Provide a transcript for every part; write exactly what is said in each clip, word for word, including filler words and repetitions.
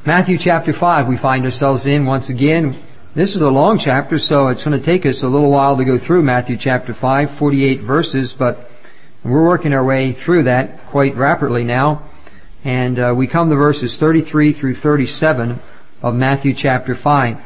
Matthew chapter five we find ourselves in once again. This is a long chapter, so it's going to take us a little while to go through Matthew chapter five, forty-eight verses, but we're working our way through that quite rapidly now. And uh, we come to verses thirty-three through thirty-seven of Matthew chapter five.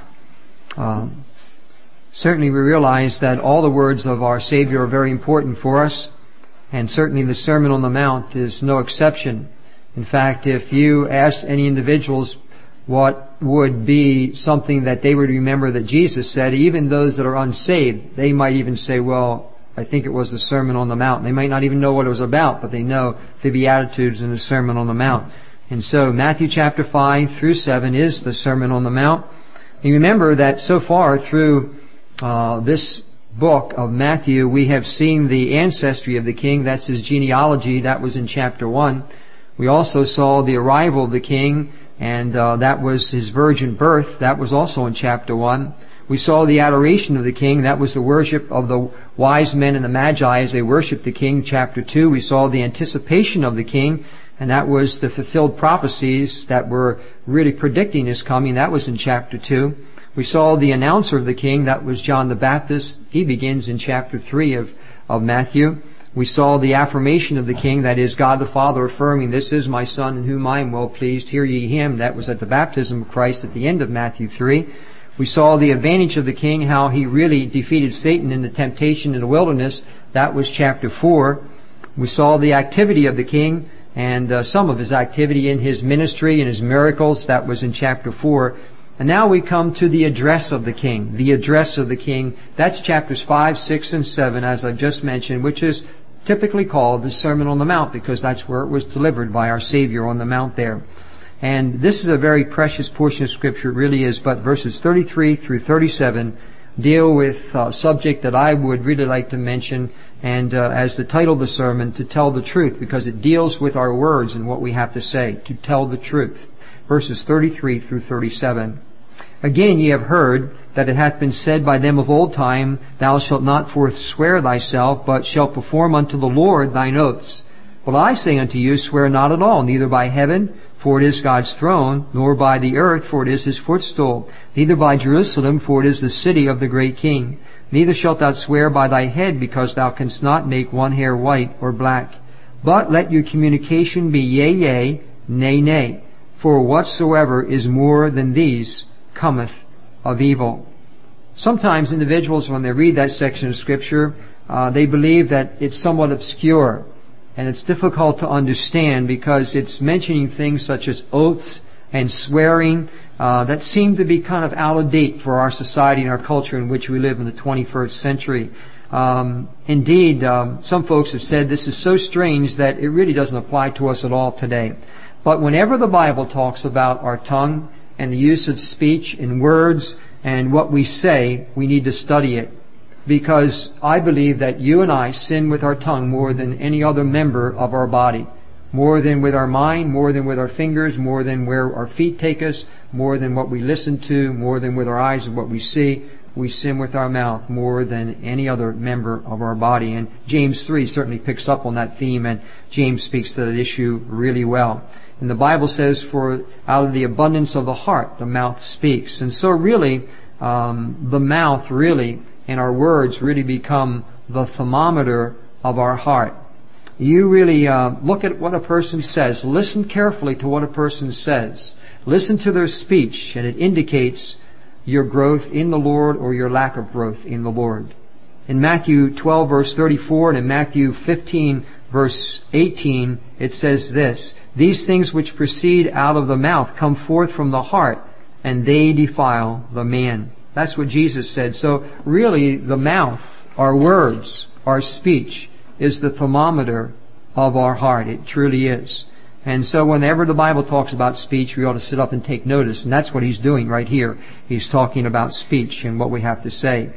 Um, certainly we realize that all the words of our Savior are very important for us, and certainly the Sermon on the Mount is no exception. In fact, if you ask any individuals what would be something that they would remember that Jesus said, even those that are unsaved, they might even say, well, I think it was the Sermon on the Mount. They might not even know what it was about, but they know the Beatitudes and the Sermon on the Mount. And so Matthew chapter five through seven is the Sermon on the Mount. And remember that so far through uh, this book of Matthew, we have seen the ancestry of the king. That's his genealogy. That was in chapter one. We also saw the arrival of the king, and uh, that was his virgin birth. That was also in chapter one. We saw the adoration of the king. That was the worship of the wise men and the magi as they worshiped the king, chapter two. We saw the anticipation of the king, and that was the fulfilled prophecies that were really predicting his coming. That was in chapter two. We saw the announcer of the king. That was John the Baptist. He begins in chapter three of, of Matthew. We saw the affirmation of the king, that is God the Father affirming, this is my Son in whom I am well pleased, hear ye him. That was at the baptism of Christ at the end of Matthew three. We saw the advantage of the king, how he really defeated Satan in the temptation in the wilderness. That was chapter four. We saw the activity of the king and uh, some of his activity in his ministry and his miracles. That was in chapter four. And now we come to the address of the king. The address of the king. That's chapters five, six, and seven, as I've just mentioned, which is typically called the Sermon on the Mount, because that's where it was delivered by our Savior on the Mount there. And this is a very precious portion of Scripture, it really is, but verses thirty-three through thirty-seven deal with a subject that I would really like to mention, and uh, as the title of the sermon, to tell the truth, because it deals with our words and what we have to say, to tell the truth. Verses thirty-three through thirty-seven. Again ye have heard that it hath been said by them of old time, Thou shalt not forswear thyself, but shalt perform unto the Lord thine oaths. But I say unto you, swear not at all, neither by heaven, for it is God's throne, nor by the earth, for it is his footstool, neither by Jerusalem, for it is the city of the great king. Neither shalt thou swear by thy head, because thou canst not make one hair white or black. But let your communication be yea, yea, nay, nay. For whatsoever is more than these cometh of evil. Sometimes individuals, when they read that section of Scripture, uh, they believe that it's somewhat obscure and it's difficult to understand because it's mentioning things such as oaths and swearing uh, that seem to be kind of out of date for our society and our culture in which we live in the twenty-first century. Um, indeed, um, some folks have said this is so strange that it really doesn't apply to us at all today. But whenever the Bible talks about our tongue and the use of speech and words and what we say, we need to study it. Because I believe that you and I sin with our tongue more than any other member of our body. More than with our mind, more than with our fingers, more than where our feet take us, more than what we listen to, more than with our eyes and what we see. We sin with our mouth more than any other member of our body. And James three certainly picks up on that theme, and James speaks to that issue really well. And the Bible says, for out of the abundance of the heart, the mouth speaks. And so really, um, the mouth really, and our words really become the thermometer of our heart. You really uh, look at what a person says. Listen carefully to what a person says. Listen to their speech, and it indicates your growth in the Lord or your lack of growth in the Lord. In Matthew twelve, verse thirty-four, and in Matthew fifteen, verse eighteen, it says this, These things which proceed out of the mouth come forth from the heart, and they defile the man. That's what Jesus said. So really, the mouth, our words, our speech, is the thermometer of our heart. It truly is. And so whenever the Bible talks about speech, we ought to sit up and take notice. And that's what he's doing right here. He's talking about speech and what we have to say.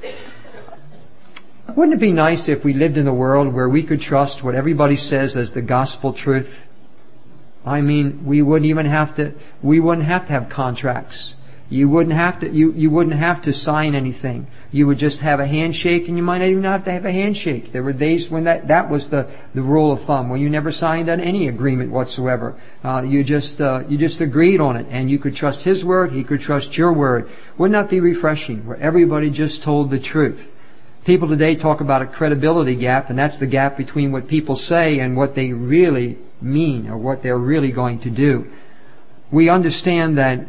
Wouldn't it be nice if we lived in a world where we could trust what everybody says as the gospel truth? I mean, we wouldn't even have to, we wouldn't have to have contracts. You wouldn't have to, you, you wouldn't have to sign anything. You would just have a handshake, and you might not even have to have a handshake. There were days when that, that was the, the rule of thumb, when you never signed on any agreement whatsoever. Uh, you just, uh, you just agreed on it, and you could trust his word, he could trust your word. Wouldn't that be refreshing, where everybody just told the truth? People today talk about a credibility gap, and that's the gap between what people say and what they really mean, or what they're really going to do. We understand that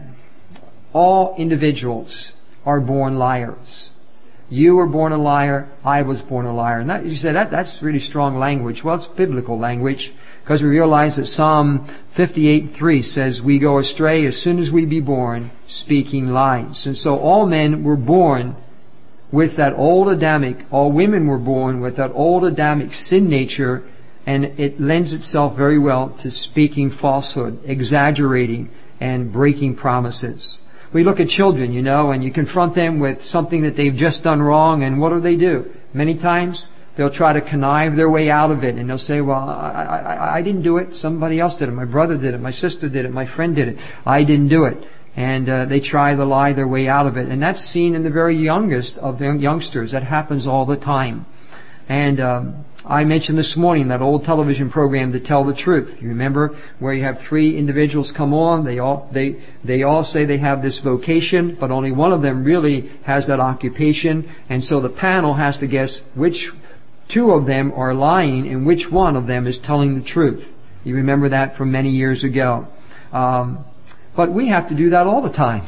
all individuals are born liars. You were born a liar, I was born a liar. And that, you say, that, that's really strong language. Well, it's biblical language, because we realize that Psalm fifty-eight three says, we go astray as soon as we be born, speaking lies. And so all men were born with that old Adamic, all women were born with that old Adamic sin nature, and it lends itself very well to speaking falsehood, exaggerating, and breaking promises. We look at children, you know, and you confront them with something that they've just done wrong, and what do they do? Many times, they'll try to connive their way out of it, and they'll say, well, I, I, I didn't do it. Somebody else did it. My brother did it. My sister did it. My friend did it. I didn't do it. And uh, they try to lie their way out of it. And that's seen in the very youngest of the youngsters. That happens all the time. And um, I mentioned this morning that old television program, To Tell the Truth. You remember where you have three individuals come on. They all they they all say they have this vocation, but only one of them really has that occupation. And so the panel has to guess which two of them are lying and which one of them is telling the truth. You remember that from many years ago. Um, but we have to do that all the time.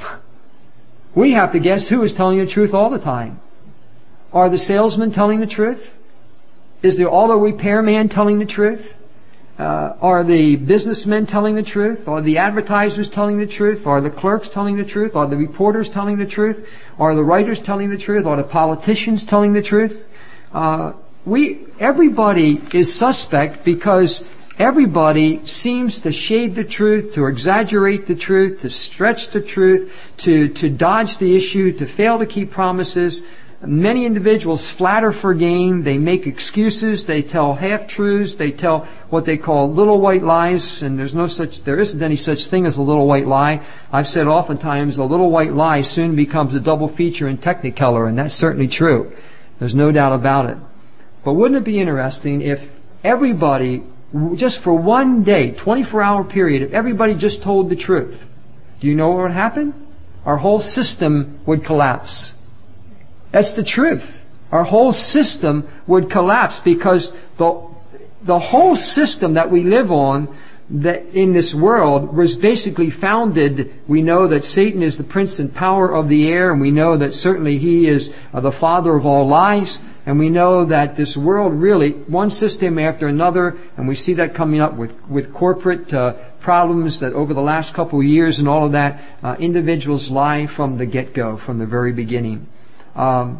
We have to guess who is telling the truth all the time. Are the salesmen telling the truth? Is the auto repairman telling the truth? Uh, are the businessmen telling the truth? Are the advertisers telling the truth? Are the clerks telling the truth? Are the reporters telling the truth? Are the writers telling the truth? Are the politicians telling the truth? Uh, we, everybody is suspect, because everybody seems to shade the truth, to exaggerate the truth, to stretch the truth, to, to dodge the issue, to fail to keep promises. Many individuals flatter for gain. They make excuses. They tell half-truths. They tell what they call little white lies. And there's no such, there isn't any such thing as a little white lie. I've said oftentimes a little white lie soon becomes a double feature in Technicolor, and that's certainly true. There's no doubt about it. But wouldn't it be interesting if everybody, just for one day, twenty-four hour period, if everybody just told the truth? Do you know what would happen? Our whole system would collapse. That's the truth. Our whole system would collapse, because the the whole system that we live on, that in this world, was basically founded. We know that Satan is the prince and power of the air, and we know that certainly he is uh, the father of all lies. And we know that this world really, one system after another, and we see that coming up with, with corporate uh, problems that over the last couple of years and all of that, uh, individuals lie from the get-go, from the very beginning. Um,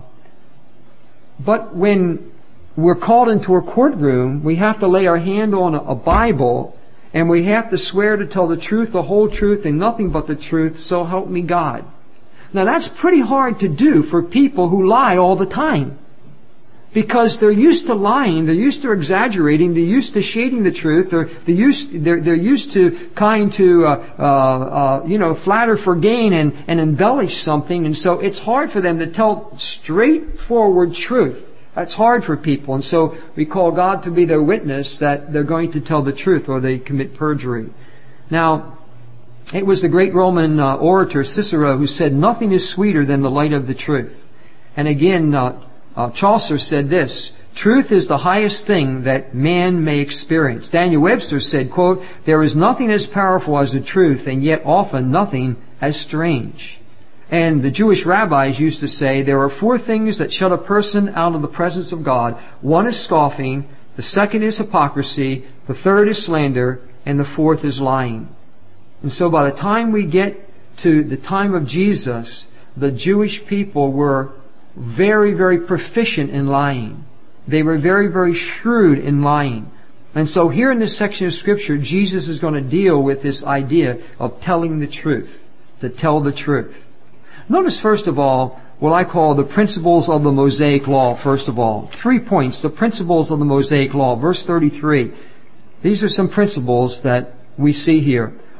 but when we're called into a courtroom, we have to lay our hand on a, a Bible, and we have to swear to tell the truth, the whole truth, and nothing but the truth, so help me God. Now that's pretty hard to do for people who lie all the time. Because they're used to lying, they're used to exaggerating, they're used to shading the truth, they're, they're used they're, they're used to kind to uh, uh, uh, you know flatter for gain and, and embellish something, and so it's hard for them to tell straightforward truth. That's hard for people, and so we call God to be their witness that they're going to tell the truth, or they commit perjury. Now, it was the great Roman uh, orator Cicero who said, "Nothing is sweeter than the light of the truth." And again, uh, Uh, Chaucer said this, "Truth is the highest thing that man may experience." Daniel Webster said, quote, "There is nothing as powerful as the truth, and yet often nothing as strange." And the Jewish rabbis used to say, there are four things that shut a person out of the presence of God. One is scoffing, the second is hypocrisy, the third is slander, and the fourth is lying. And so by the time we get to the time of Jesus, the Jewish people were very, very proficient in lying. They were very, very shrewd in lying. And so here in this section of Scripture, Jesus is going to deal with this idea of telling the truth, to tell the truth. Notice first of all what I call the principles of the Mosaic Law, first of all. Three points, the principles of the Mosaic Law. Verse thirty-three. These are some principles that we see here.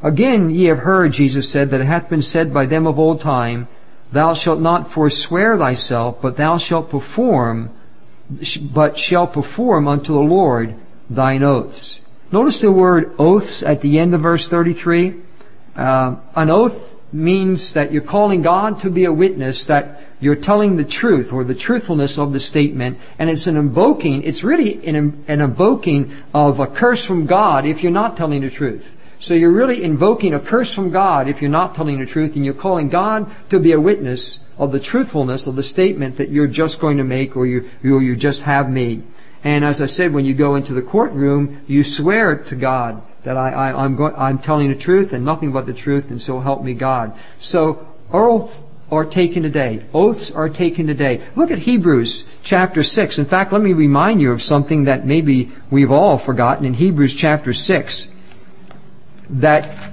Again ye have heard, Jesus said, that it hath been said by them of old time, Thou shalt not forswear thyself, but thou shalt perform, but shalt perform unto the Lord thine oaths. Notice the word oaths at the end of verse thirty-three. Uh, an oath means that you're calling God to be a witness, that you're telling the truth or the truthfulness of the statement, and it's an invoking, it's really an, an invoking of a curse from God if you're not telling the truth. So you're really invoking a curse from God if you're not telling the truth, and you're calling God to be a witness of the truthfulness of the statement that you're just going to make or you, you, you just have made. And as I said, when you go into the courtroom, you swear to God that I, I, I'm, go, I'm telling the truth and nothing but the truth, and so help me God. So oaths are taken today. Oaths are taken today. Look at Hebrews chapter six. In fact, let me remind you of something that maybe we've all forgotten in Hebrews chapter six. That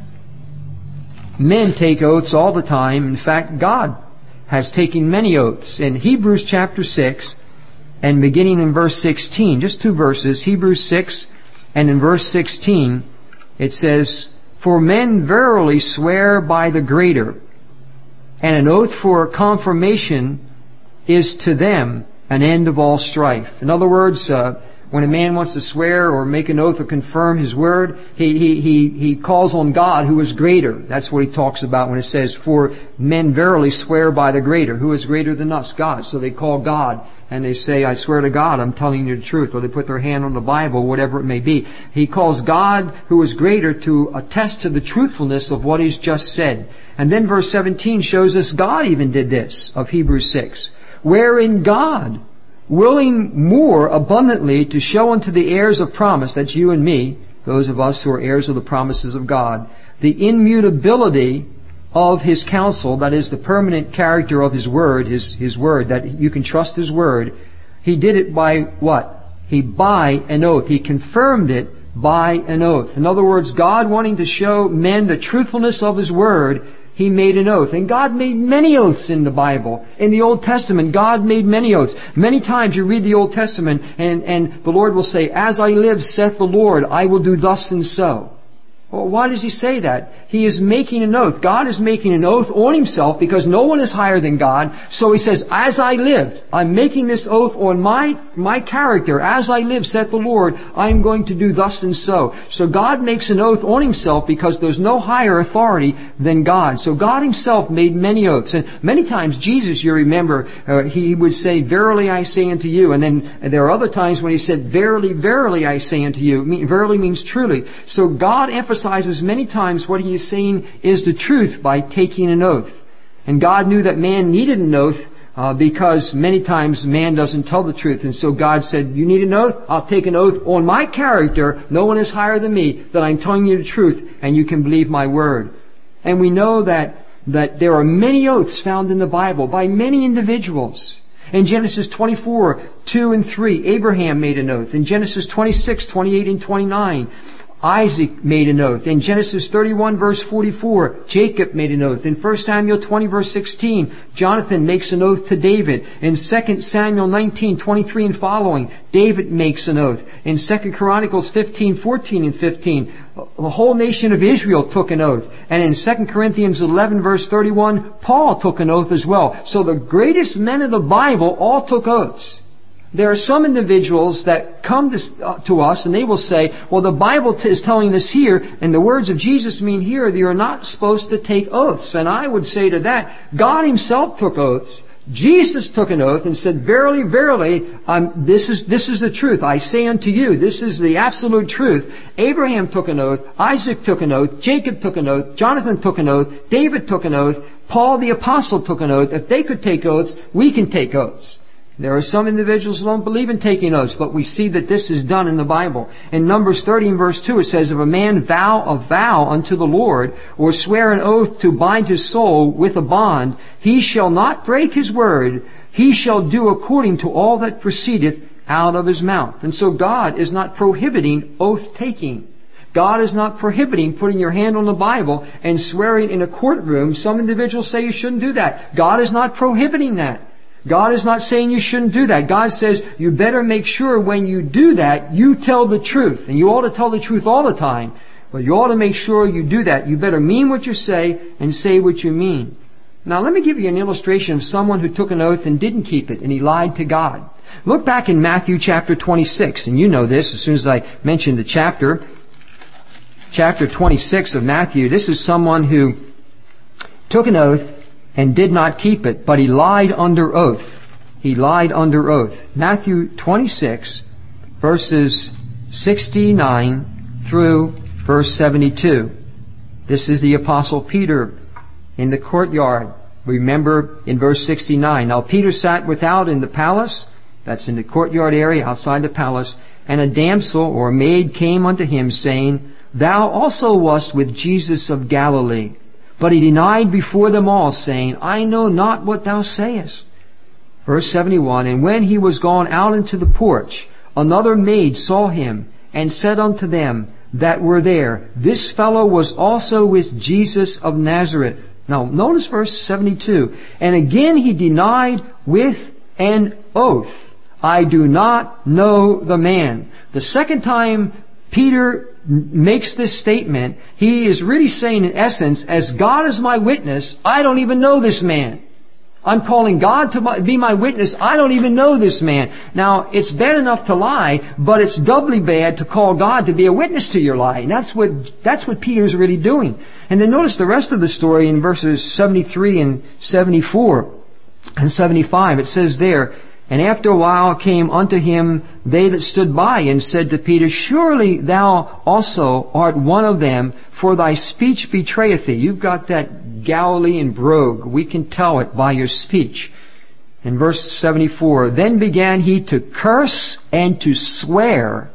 men take oaths all the time. In fact, God has taken many oaths. In Hebrews chapter six, and beginning in verse sixteen, just two verses, Hebrews six, and in verse sixteen, it says, For men verily swear by the greater, and an oath for confirmation is to them an end of all strife. In other words, uh, when a man wants to swear or make an oath or confirm his word, he, he, he, he calls on God who is greater. That's what he talks about when it says, For men verily swear by the greater. Who is greater than us? God. So they call God and they say, I swear to God, I'm telling you the truth. Or they put their hand on the Bible, whatever it may be. He calls God who is greater to attest to the truthfulness of what he's just said. And then verse seventeen shows us God even did this of Hebrews six. Wherein God, willing more abundantly to show unto the heirs of promise, that's you and me, those of us who are heirs of the promises of God, the immutability of His counsel, that is the permanent character of His word, His, His word, that you can trust His word. He did it by what? He by an oath. He confirmed it by an oath. In other words, God wanting to show men the truthfulness of His word, He made an oath. And God made many oaths in the Bible. In the Old Testament, God made many oaths. Many times you read the Old Testament and, and the Lord will say, As I live, saith the Lord, I will do thus and so. Well, why does He say that? He is making an oath. God is making an oath on Himself because no one is higher than God. So He says, as I live, I'm making this oath on my, my character. As I live, saith the Lord, I'm going to do thus and so. So God makes an oath on Himself because there's no higher authority than God. So God Himself made many oaths. And many times Jesus, you remember, uh, He would say, Verily I say unto you. And then and there are other times when He said, Verily, verily I say unto you. Verily means truly. So God emphasizes many times what He is saying is the truth by taking an oath. And God knew that man needed an oath uh, because many times man doesn't tell the truth. And so God said, you need an oath? I'll take an oath on my character. No one is higher than me, that I'm telling you the truth and you can believe my word. And we know that, that there are many oaths found in the Bible by many individuals. In Genesis twenty-four, two and three, Abraham made an oath. In Genesis twenty-six, twenty-eight and twenty-nine, Isaac made an oath. In Genesis thirty-one verse forty-four, Jacob made an oath. In First Samuel twenty verse sixteen, Jonathan makes an oath to David. In Second Samuel nineteen twenty-three and following, David makes an oath. In Second Chronicles fifteen fourteen and fifteen, the whole nation of Israel took an oath. And in Second Corinthians eleven verse thirty-one, Paul took an oath as well. So the greatest men of the Bible all took oaths. There are some individuals that come to, uh, to us and they will say, well, the Bible t- is telling us here, and the words of Jesus mean here, that you're not supposed to take oaths. And I would say to that, God Himself took oaths. Jesus took an oath and said, Verily, verily, um, this is this is the truth. I say unto you, this is the absolute truth. Abraham took an oath. Isaac took an oath. Jacob took an oath. Jonathan took an oath. David took an oath. Paul the Apostle took an oath. If they could take oaths, we can take oaths. There are some individuals who don't believe in taking oaths, but we see that this is done in the Bible. In Numbers thirty and verse two, it says, If a man vow a vow unto the Lord, or swear an oath to bind his soul with a bond, he shall not break his word. He shall do according to all that proceedeth out of his mouth. And so God is not prohibiting oath-taking. God is not prohibiting putting your hand on the Bible and swearing in a courtroom. Some individuals say you shouldn't do that. God is not prohibiting that. God is not saying you shouldn't do that. God says you better make sure when you do that, you tell the truth. And you ought to tell the truth all the time. But you ought to make sure you do that. You better mean what you say and say what you mean. Now let me give you an illustration of someone who took an oath and didn't keep it, and he lied to God. Look back in Matthew chapter twenty-six, and you know this as soon as I mention the chapter. Chapter twenty-six of Matthew. This is someone who took an oath and did not keep it, but he lied under oath. He lied under oath. Matthew twenty-six, verses sixty-nine through verse seventy-two. This is the Apostle Peter in the courtyard. Remember in verse sixty-nine, now Peter sat without in the palace, that's in the courtyard area outside the palace, and a damsel or maid came unto him, saying, Thou also wast with Jesus of Galilee. But he denied before them all, saying, I know not what thou sayest. Verse seventy-one, and when he was gone out into the porch, another maid saw him, and said unto them that were there, This fellow was also with Jesus of Nazareth. Now, notice verse seventy-two. And again he denied with an oath, I do not know the man. The second time Peter makes this statement, he is really saying in essence, as God is my witness, I don't even know this man. I'm calling God to be my witness. I don't even know this man. Now, it's bad enough to lie, but it's doubly bad to call God to be a witness to your lie. And that's what, that's what Peter's really doing. And then notice the rest of the story in verses seventy-three and seventy-four and seventy-five. It says there, And after a while came unto him they that stood by, and said to Peter, Surely thou also art one of them, for thy speech betrayeth thee. You've got that Galilean brogue. We can tell it by your speech. In verse seventy-four, Then began he to curse and to swear,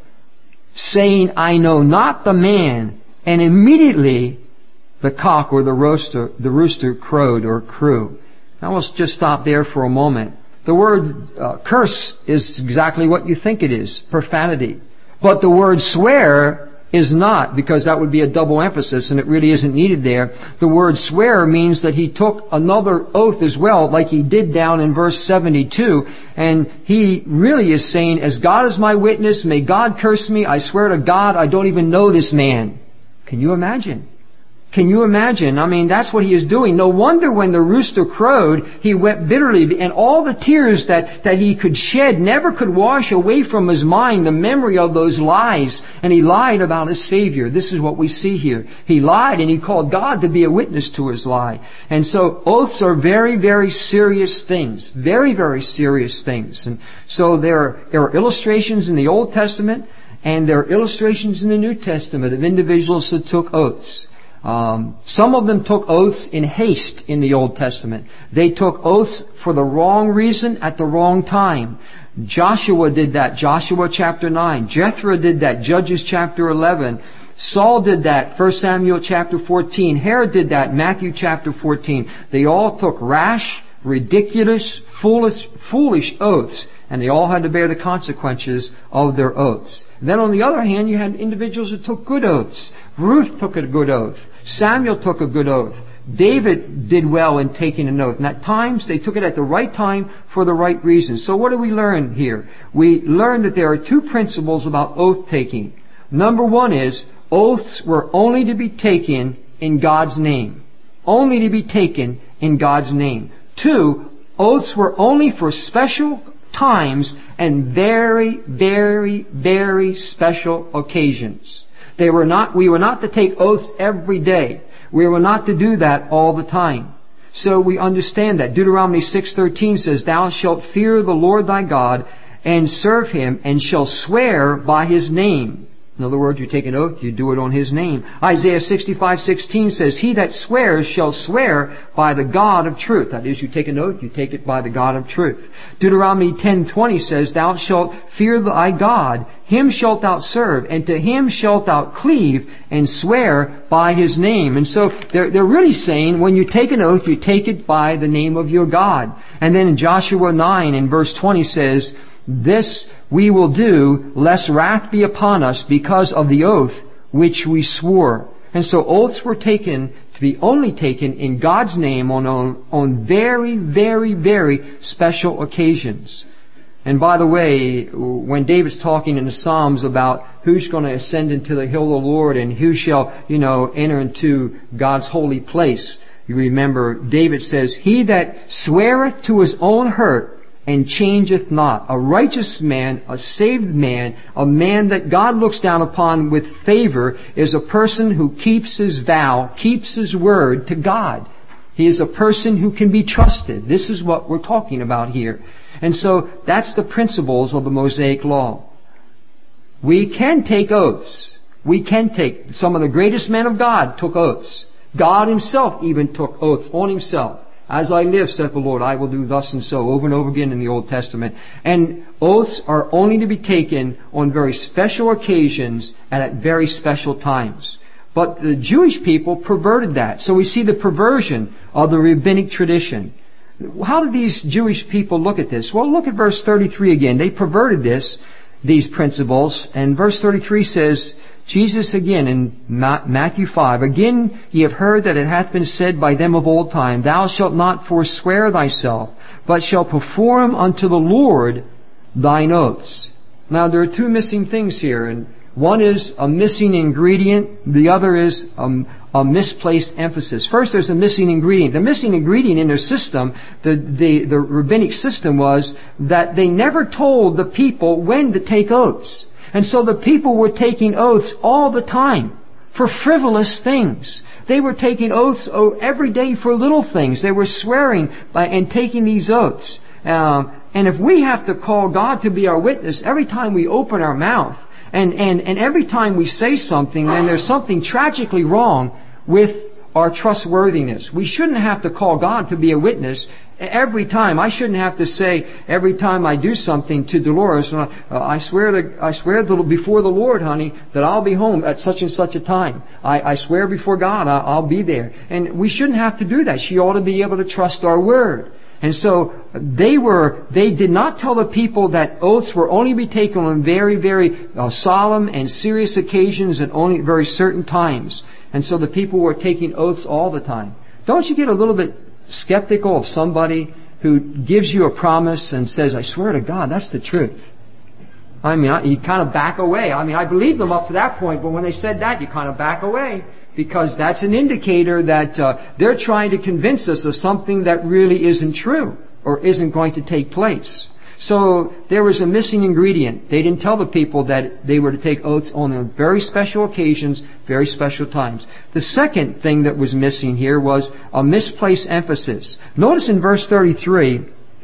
saying, I know not the man. And immediately the cock or the rooster, the rooster crowed or crew. Now let's just stop there for a moment. The word uh, curse is exactly what you think it is, profanity. But the word swear is not, because that would be a double emphasis and it really isn't needed there. The word swear means that he took another oath as well, like he did down in verse seventy-two. And he really is saying, as God is my witness, may God curse me. I swear to God, I don't even know this man. Can you imagine? Can you imagine? I mean, that's what he is doing. No wonder when the rooster crowed, he wept bitterly, and all the tears that, that he could shed never could wash away from his mind the memory of those lies. And he lied about his Savior. This is what we see here. He lied, and he called God to be a witness to his lie. And so oaths are very, very serious things. Very, very serious things. And so there are, there are illustrations in the Old Testament, and there are illustrations in the New Testament of individuals who took oaths. Um, some of them took oaths in haste in the Old Testament. They took oaths for the wrong reason at the wrong time. Joshua did that, Joshua chapter nine. Jethro did that, Judges chapter eleven. Saul did that, First Samuel chapter fourteen. Herod did that, Matthew chapter fourteen. They all took rash, ridiculous, foolish, foolish oaths, and they all had to bear the consequences of their oaths. Then on the other hand, you had individuals who took good oaths. Ruth took a good oath. Samuel took a good oath. David did well in taking an oath. And at times, they took it at the right time for the right reasons. So what do we learn here? We learn that there are two principles about oath taking. Number one is, oaths were only to be taken in God's name. Only to be taken in God's name. Two, oaths were only for special times and very, very, very special occasions. They were not, we were not to take oaths every day. We were not to do that all the time. So we understand that. Deuteronomy six thirteen says, Thou shalt fear the Lord thy God and serve him, and shall swear by his name. In other words, you take an oath, you do it on his name. Isaiah sixty-five sixteen says, He that swears shall swear by the God of truth. That is, you take an oath, you take it by the God of truth. Deuteronomy ten twenty says, Thou shalt fear thy God, him shalt thou serve, and to him shalt thou cleave, and swear by his name. And so they're, they're really saying, when you take an oath, you take it by the name of your God. And then in Joshua nine in verse twenty says, This we will do, lest wrath be upon us because of the oath which we swore. And so oaths were taken to be only taken in God's name on, on, on very, very, very special occasions. And by the way, when David's talking in the Psalms about who's going to ascend into the hill of the Lord and who shall, you know, enter into God's holy place, you remember David says, "He that sweareth to his own hurt and changeth not." A righteous man, a saved man, a man that God looks down upon with favor is a person who keeps his vow, keeps his word to God. He is a person who can be trusted. This is what we're talking about here. And so that's the principles of the Mosaic Law. We can take oaths. We can take, some of the greatest men of God took oaths. God himself even took oaths on himself. "As I live, saith the Lord, I will do thus and so," over and over again in the Old Testament. And oaths are only to be taken on very special occasions and at very special times. But the Jewish people perverted that. So we see the perversion of the rabbinic tradition. How did these Jewish people look at this? Well, look at verse thirty-three again. They perverted this, these principles. And verse thirty-three says, Jesus again in Matthew five, "Again ye have heard that it hath been said by them of old time, Thou shalt not forswear thyself, but shalt perform unto the Lord thine oaths." Now there are two missing things here, and one is a missing ingredient, the other is um, a misplaced emphasis. First, there's a missing ingredient. The missing ingredient in their system, the, the, the rabbinic system, was that they never told the people when to take oaths. And so the people were taking oaths all the time for frivolous things. They were taking oaths every day for little things. They were swearing by, and taking these oaths. Um, and if we have to call God to be our witness every time we open our mouth, and, and, and every time we say something, then there's something tragically wrong with our trustworthiness. We shouldn't have to call God to be a witness every time. I shouldn't have to say every time I do something to Dolores, uh, I swear to, I swear to, before the Lord, honey, that I'll be home at such and such a time. I, I swear before God I, I'll be there. And we shouldn't have to do that. She ought to be able to trust our word. And so they were, they did not tell the people that oaths were only to be taken on very, very uh, solemn and serious occasions and only at very certain times. And so the people were taking oaths all the time. Don't you get a little bit skeptical of somebody who gives you a promise and says, "I swear to God, that's the truth"? I mean, you kind of back away. I mean, I believed them up to that point, but when they said that, you kind of back away, because that's an indicator that uh, they're trying to convince us of something that really isn't true or isn't going to take place. So there was a missing ingredient. They didn't tell the people that they were to take oaths only on very special occasions, very special times. The second thing that was missing here was a misplaced emphasis. Notice in verse thirty-three,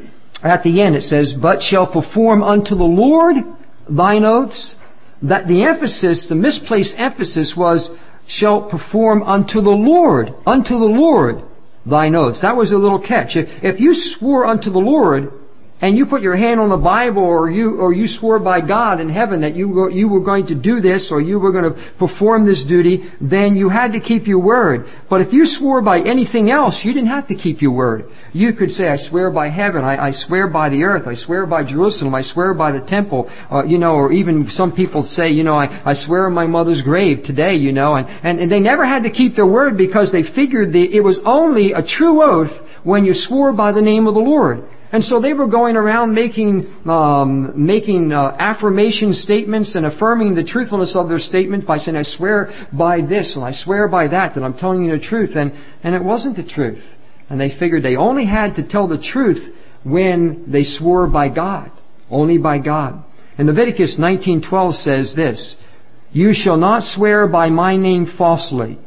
at the end it says, "But shall perform unto the Lord thine oaths." That the emphasis, the misplaced emphasis was, "shall perform unto the Lord, unto the Lord thine oaths." That was a little catch. If, if you swore unto the Lord, and you put your hand on the Bible, or you or you swore by God in heaven that you were, you were going to do this, or you were going to perform this duty, then you had to keep your word. But if you swore by anything else, you didn't have to keep your word. You could say, "I swear by heaven, I, I swear by the earth, I swear by Jerusalem, I swear by the temple," uh, you know, or even some people say, you know, I, I swear on my mother's grave today, you know, and, and, and they never had to keep their word because they figured the, it was only a true oath when you swore by the name of the Lord. And so they were going around making um, making uh, affirmation statements and affirming the truthfulness of their statement by saying, "I swear by this and I swear by that, that I'm telling you the truth." And, and it wasn't the truth. And they figured they only had to tell the truth when they swore by God, only by God. And Leviticus nineteen twelve says this, "You shall not swear by my name falsely."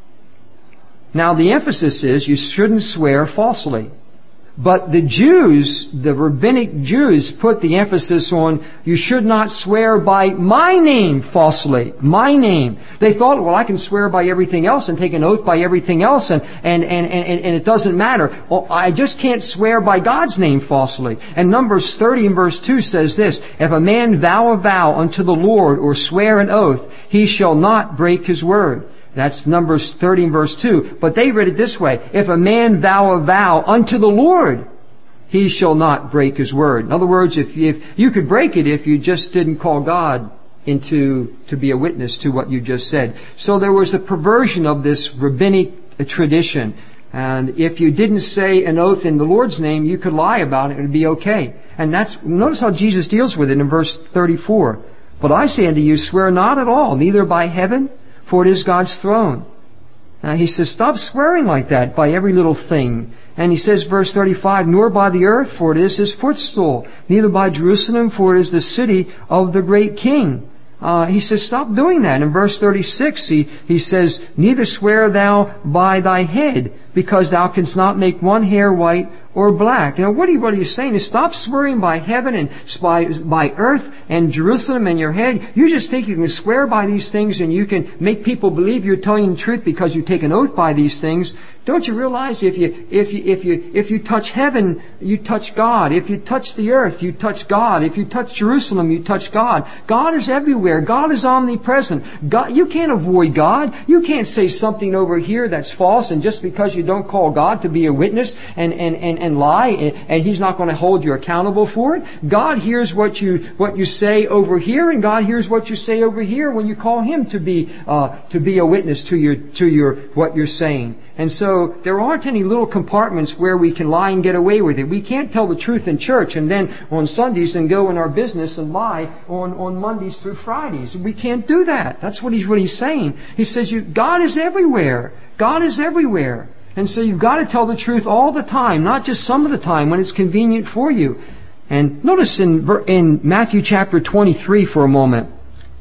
Now the emphasis is you shouldn't swear falsely. But the Jews, the rabbinic Jews, put the emphasis on, you should not swear by my name falsely. My name. They thought, well, I can swear by everything else and take an oath by everything else, and, and, and, and, and it doesn't matter. Well, I just can't swear by God's name falsely. And Numbers thirty and verse two says this, "If a man vow a vow unto the Lord or swear an oath, he shall not break his word." That's Numbers thirty and verse two. But they read it this way, "If a man vow a vow unto the Lord, he shall not break his word." In other words, if you, if you could break it if you just didn't call God into to be a witness to what you just said. So there was a perversion of this rabbinic tradition. And if you didn't say an oath in the Lord's name, you could lie about it and it would be okay. And that's, notice how Jesus deals with it in verse thirty-four. But I say unto you, swear not at all, neither by heaven, for it is God's throne. Now he says, stop swearing like that by every little thing. And he says, verse thirty-five, nor by the earth, for it is his footstool, neither by Jerusalem, for it is the city of the great king. Uh, he says, stop doing that. In verse thirty-six, he, he says, neither swear thou by thy head, because thou canst not make one hair white or black. Now, what, he, what he's saying is stop swearing by heaven and by, by earth and Jerusalem and your head. You just think you can swear by these things and you can make people believe you're telling the truth because you take an oath by these things. Don't you realize if you, if you, if you, if you touch heaven, you touch God. If you touch the earth, you touch God. If you touch Jerusalem, you touch God. God is everywhere. God is omnipresent. God, you can't avoid God. You can't say something over here that's false, and just because you don't call God to be a witness and, and, and, and lie, and, and He's not going to hold you accountable for it. God hears what you, what you say over here, and God hears what you say over here when you call Him to be, uh, to be a witness to your, to your, what you're saying. And so there aren't any little compartments where we can lie and get away with it. We can't tell the truth in church and then on Sundays and go in our business and lie on, on Mondays through Fridays. We can't do that. That's what he's really saying. He says, you, God is everywhere. God is everywhere. And so you've got to tell the truth all the time, not just some of the time when it's convenient for you. And notice in, in Matthew chapter twenty-three for a moment,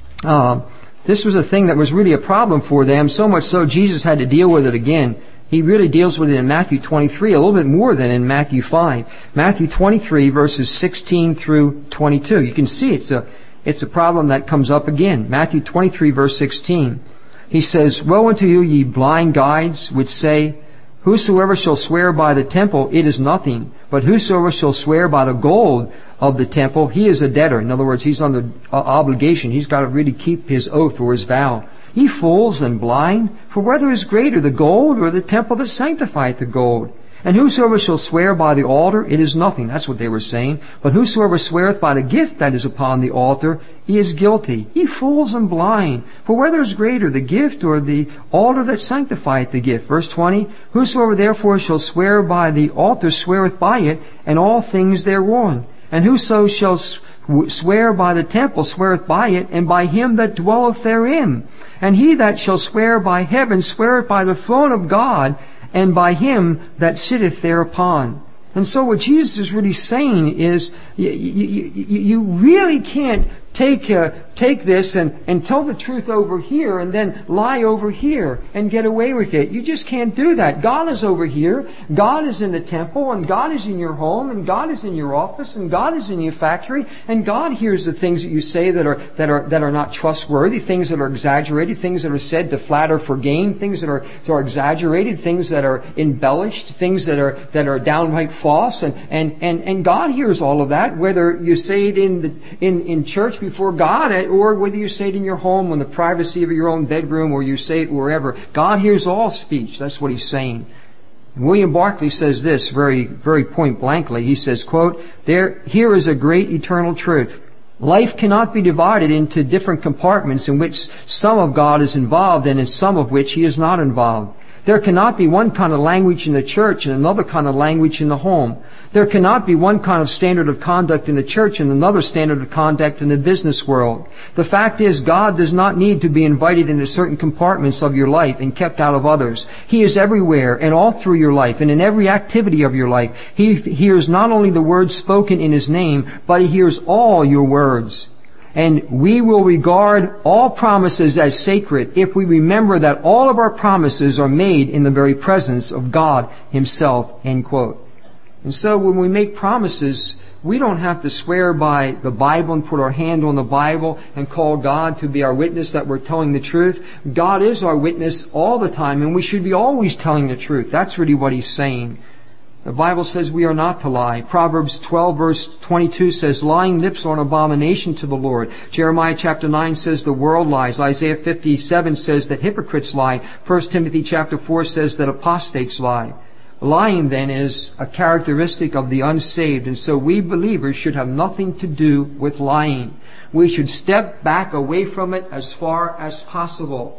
uh, this was a thing that was really a problem for them, so much so Jesus had to deal with it again. He really deals with it in Matthew twenty-three, a little bit more than in Matthew five. Matthew twenty-three, verses sixteen through twenty-two. You can see it's a, it's a problem that comes up again. Matthew twenty-three, verse sixteen. He says, woe unto you, ye blind guides, which say, whosoever shall swear by the temple, it is nothing. But whosoever shall swear by the gold of the temple, he is a debtor. In other words, he's under uh, obligation. He's got to really keep his oath or his vow. Ye fools and blind, for whether is greater, the gold or the temple that sanctifieth the gold? And whosoever shall swear by the altar, it is nothing. That's what they were saying. But whosoever sweareth by the gift that is upon the altar, he is guilty. Ye fools and blind, for whether is greater, the gift or the altar that sanctifieth the gift? Verse twenty, whosoever therefore shall swear by the altar sweareth by it, and all things thereon. And whoso shall swear by the temple sweareth by it, and by him that dwelleth therein. And he that shall swear by heaven sweareth by the throne of God, and by him that sitteth thereupon. And so what Jesus is really saying is, you, you, you really can't take uh, take this and, and tell the truth over here and then lie over here and get away with it. You just can't do that. God is over here. God is in the temple, and God is in your home, and God is in your office, and God is in your factory, and God hears the things that you say that are that are that are not trustworthy, things that are exaggerated, things that are said to flatter for gain, things that are that are exaggerated, things that are embellished, things that are that are downright false, and and and, and God hears all of that, whether you say it in the in in church before God, or whether you say it in your home, in the privacy of your own bedroom, or you say it wherever. God hears all speech. That's what he's saying. William Barclay says this very, very point blankly. He says, quote, "There, here is a great eternal truth. Life cannot be divided into different compartments in which some of God is involved and in some of which He is not involved. There cannot be one kind of language in the church and another kind of language in the home. There cannot be one kind of standard of conduct in the church and another standard of conduct in the business world. The fact is, God does not need to be invited into certain compartments of your life and kept out of others. He is everywhere and all through your life and in every activity of your life. He hears not only the words spoken in His name, but He hears all your words. And we will regard all promises as sacred if we remember that all of our promises are made in the very presence of God Himself." End quote. And so when we make promises, we don't have to swear by the Bible and put our hand on the Bible and call God to be our witness that we're telling the truth. God is our witness all the time, and we should be always telling the truth. That's really what He's saying. The Bible says we are not to lie. Proverbs twelve verse twenty-two says, "Lying lips are an abomination to the Lord." Jeremiah chapter nine says the world lies. Isaiah fifty-seven says that hypocrites lie. First Timothy chapter four says that apostates lie. Lying, then, is a characteristic of the unsaved, and so we believers should have nothing to do with lying. We should step back away from it as far as possible.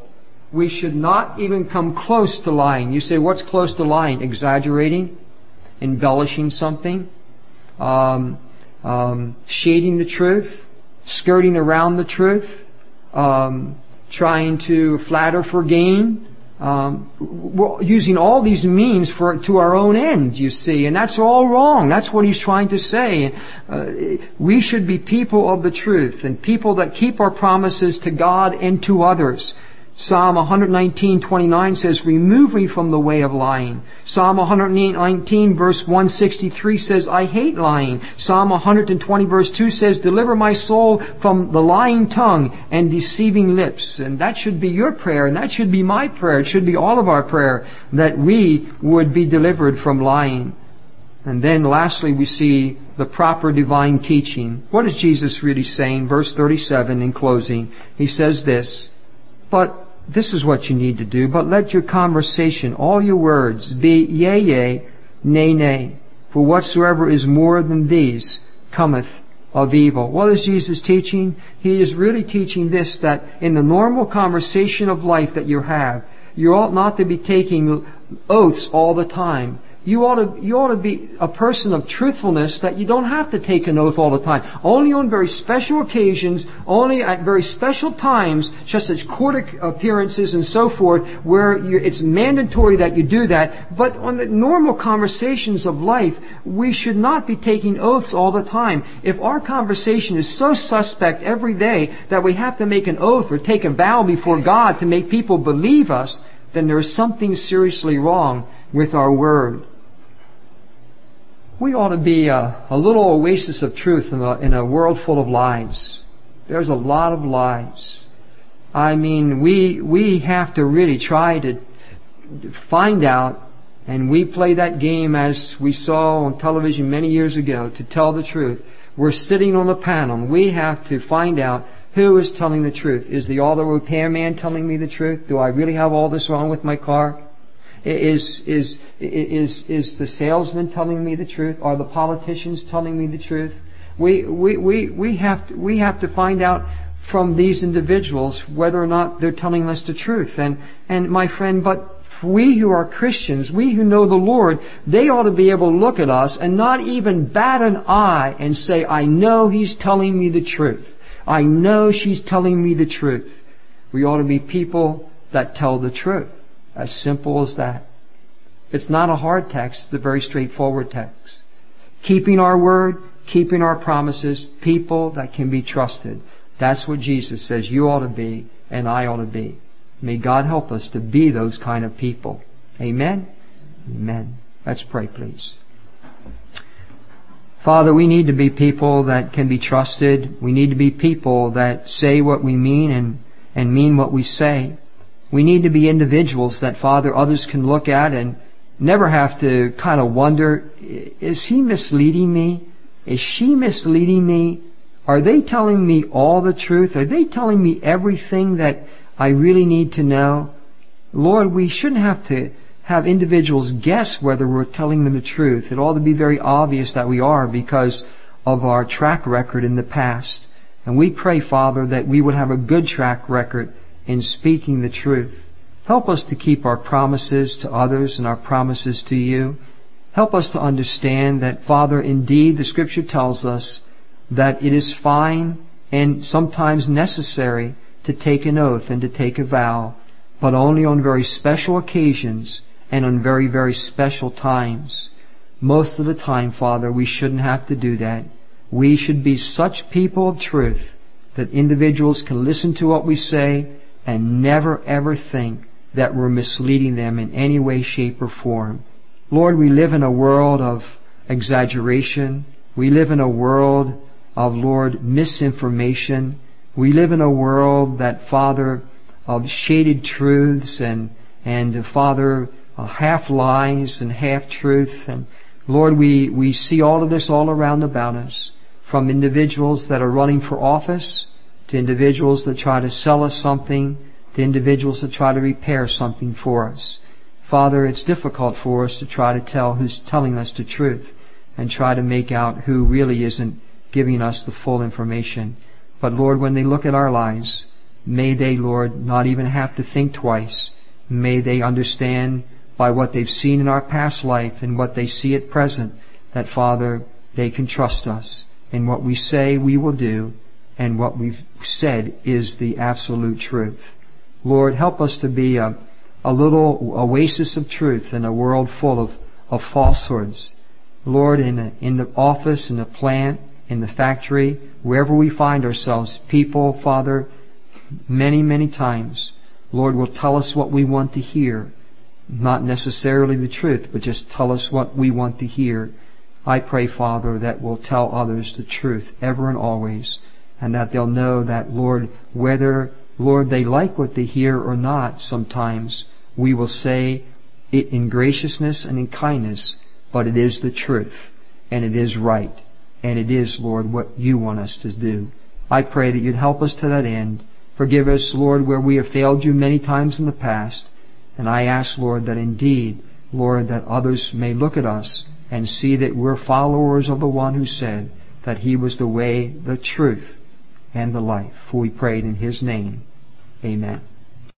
we should not even come close to lying. You say, what's close to lying? Exaggerating, embellishing something, um, um, shading the truth, skirting around the truth, um, trying to flatter for gain. Um, we're using all these means for to our own end, you see, and that's all wrong. That's what he's trying to say. Uh, we should be people of the truth and people that keep our promises to God and to others. Psalm one nineteen twenty-nine says, remove me from the way of lying. Psalm one nineteen verse one sixty-three says, I hate lying. Psalm one twenty verse two says, deliver my soul from the lying tongue and deceiving lips. And that should be your prayer, and that should be my prayer. It should be all of our prayer, that we would be delivered from lying. And then lastly, we see the proper divine teaching. What is Jesus really saying? Verse thirty-seven in closing, he says this, but this is what you need to do. But let your conversation, all your words, be yea, yea, nay, nay. For whatsoever is more than these cometh of evil. What is Jesus teaching? He is really teaching this, that in the normal conversation of life that you have, you ought not to be taking oaths all the time. You ought to, you ought to be a person of truthfulness, that you don't have to take an oath all the time. Only on very special occasions, only at very special times, such as court appearances and so forth, where you, it's mandatory that you do that. But on the normal conversations of life, we should not be taking oaths all the time. If our conversation is so suspect every day that we have to make an oath or take a vow before God to make people believe us, then there is something seriously wrong with our word. We ought to be a, a little oasis of truth in a, in a world full of lies. There's a lot of lies. I mean, we we have to really try to find out, and we play that game as we saw on television many years ago, to tell the truth. We're sitting on a panel, and we have to find out who is telling the truth. Is the auto repair man telling me the truth? Do I really have all this wrong with my car? Is, is, is, is the salesman telling me the truth? Are the politicians telling me the truth? We, we, we, we have to, we have to find out from these individuals whether or not they're telling us the truth. And, and my friend, but we who are Christians, we who know the Lord, they ought to be able to look at us and not even bat an eye and say, I know he's telling me the truth. I know she's telling me the truth. We ought to be people that tell the truth. As simple as that. It's not a hard text, it's a very straightforward text. Keeping our word, keeping our promises, people that can be trusted. That's what Jesus says you ought to be, and I ought to be. May God help us to be those kind of people. Amen? Amen. Let's pray, please. Father, we need to be people that can be trusted. We need to be people that say what we mean and, and mean what we say. We need to be individuals that, Father, others can look at and never have to kind of wonder, is he misleading me? Is she misleading me? Are they telling me all the truth? Are they telling me everything that I really need to know? Lord, we shouldn't have to have individuals guess whether we're telling them the truth. It ought to be very obvious that we are because of our track record in the past. And we pray, Father, that we would have a good track record in speaking the truth. Help us to keep our promises to others and our promises to you. Help us to understand that, Father, indeed the Scripture tells us that it is fine and sometimes necessary to take an oath and to take a vow, but only on very special occasions and on very, very special times. Most of the time, Father, we shouldn't have to do that. We should be such people of truth that individuals can listen to what we say and never ever think that we're misleading them in any way, shape, or form. Lord, we live in a world of exaggeration. We live in a world of, Lord, misinformation. We live in a world that, Father, of shaded truths and, and Father, uh, half lies and half truth. And Lord, we, we see all of this all around about us, from individuals that are running for office to individuals that try to sell us something, to individuals that try to repair something for us. Father, it's difficult for us to try to tell who's telling us the truth and try to make out who really isn't giving us the full information. But Lord, when they look at our lives, May they, Lord, not even have to think twice. May they understand by what they've seen in our past life and what they see at present that, Father, they can trust us. And what we say we will do, and what we've said is the absolute truth. Lord, help us to be a, a little oasis of truth in a world full of, of falsehoods. Lord, in, a, in the office, in the plant, in the factory, wherever we find ourselves, people, Father, many, many times, Lord, will tell us what we want to hear. Not necessarily the truth, but just tell us what we want to hear. I pray, Father, that we'll tell others the truth ever and always, and that they'll know that, Lord, whether, Lord, they like what they hear or not, sometimes we will say it in graciousness and in kindness, but it is the truth, and it is right, and it is, Lord, what you want us to do. I pray that you'd help us to that end. Forgive us, Lord, where we have failed you many times in the past. And I ask, Lord, that indeed, Lord, that others may look at us and see that we're followers of the one who said that he was the way, the truth, and the life. For we prayed in his name. Amen.